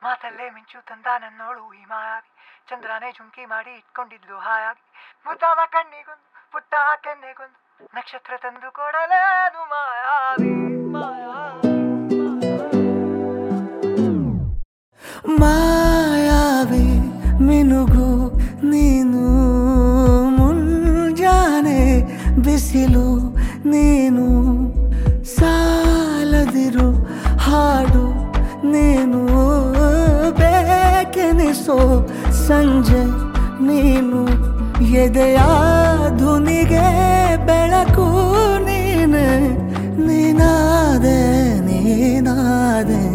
ಮಾತಲ್ಲೇ ಮಿಂಚು ತಂದ ನನ್ನೋಳು ಈ ಮಾಯಾವಿ, ಚಂದ್ರನೇ ಜುಂಕಿ ಮಾಡಿ ಇಟ್ಕೊಂಡಿದ್ಲು ಹಾಯಾಗಿ, ಮುದ್ದಾದ ಕಣ್ಣಿಗೊಂದು ಪುಟ್ಟ ಕೆನ್ನೆಗೊಂದು ನಕ್ಷತ್ರ ತಂದು ಕೊಡಲೇನು ಮಾಯಾವಿ ಮಾಯಾವಿ ಮಿನುಗು ನೀನು, ಮುಂಜಾನೆ ಬಿಸಿಲು ನೀನು, ಸಾಲದಿರು ಹಾಡು ನೀನು, ಬೇಕೆನಿಸೋ ಸಂಜೆ ನೀನು, ಎದೆಯ ಧುನಿಗೆ ಬೆಳಕು ನೀನೆ, ನೀನಾದೆ ನೀನಾದೆ.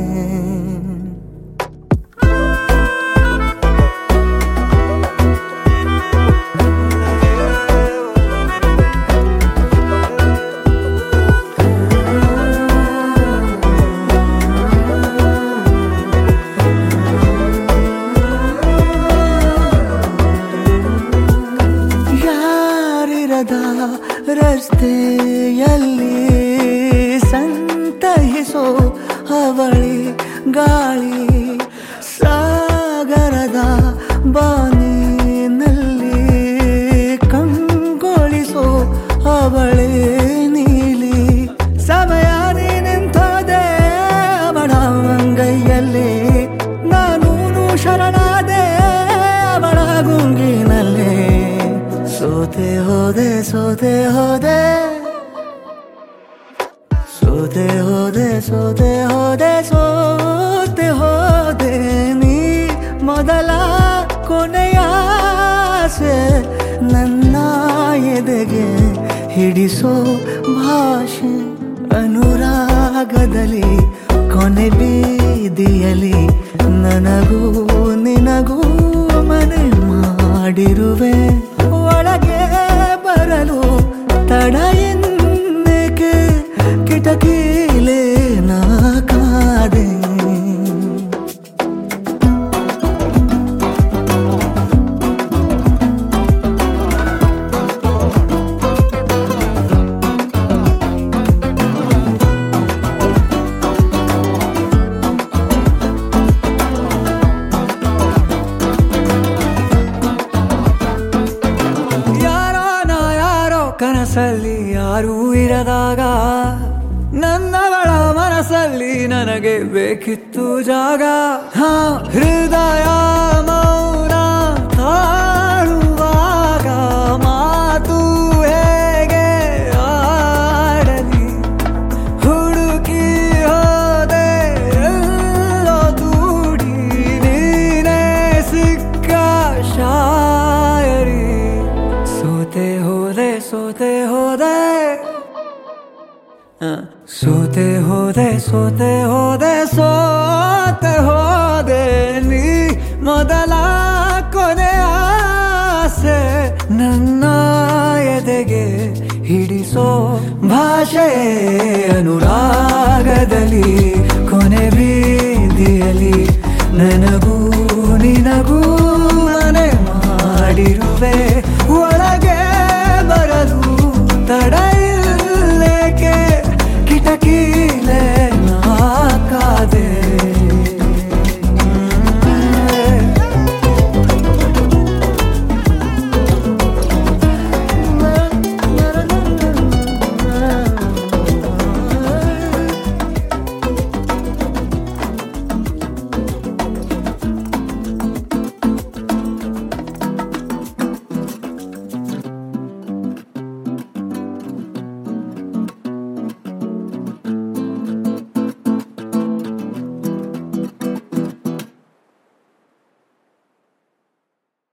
ರಸ್ತೆಯಲ್ಲಿ ಸಂತಹಿಸೋ ಅವಳಿ ಗಾಳಿ, ಸಾಗರದ ಬಾನಿನಲ್ಲಿ ಕಂಗೊಳಿಸೋ ಅವಳೆ ನೀಲಿ, ಸಮಯ ನಿಂತೋದೆ ಅವಳ ಅಂಗೈಯಲ್ಲಿ, ನಾನು ಶರಣಾದೆ ಅವಳ ಗುಂಗಿನಲ್ಲಿ, ಸೋತೆ ಹೋದೆ ಸೋತೆ ಹೋದೆ ಸೋತೆ ಹೋದೆ ಸೋತೆ ಹೋದೆ ಸೋತೆ ಹೋದೆ, ನೀ ಮೊದಲ ಕೊನೆಯ ಆಸೆ ನನ್ನ ಎದೆಗೆ ಹಿಡಿಸೋ ಭಾಷೆ, ಅನುರಾಗದಲ್ಲಿ ಕೊನೆ ಬೀದಿಯಲ್ಲಿ ನನಗೂ ನಿನಗೂ ಮನೆ ಮಾಡಿರುವೆ, ಒಳಗೆ ಬರಲು ತಡ ಎನ್ನಕ್ಕೆ ಕಿಟಕಿಲೇ ನಾ ಕಾದೆ. ಕನಸಲ್ಲಿ ಯಾರೂ ಇರದಾಗ ನನ್ನಗಳ ಮನಸ್ಸಲ್ಲಿ ನನಗೆ ಬೇಕಿತ್ತು ಜಾಗ, ಹೃದಯ ಮೌನ ತಾಳುವಾಗ ಮಾತು ಹೇಗೆ ಆಡಲಿ, ಹುಡುಕಿ ಹೋದೆ ಎಲ್ಲೋ ದೂಡಿ ನೀನೇ ಸಿಕ್ಕ ಶಾಯರಿ, ಸೋತೆ ಹೋದೆ ಸೋತೆ ಹೋದೆ ಸೋತೆ ಹೋದೆ ಸೋತೆ ಹೋದೆ ಸೋತೆ ಹೋದೆ, ನೀ ಮೊದಲ ಕೊನೆ ಆಸೆ ನನ್ನ ಎದೆಗೆ ಹಿಡಿಸೋ ಭಾಷೆ, ಅನುರಾಗದಲ್ಲಿ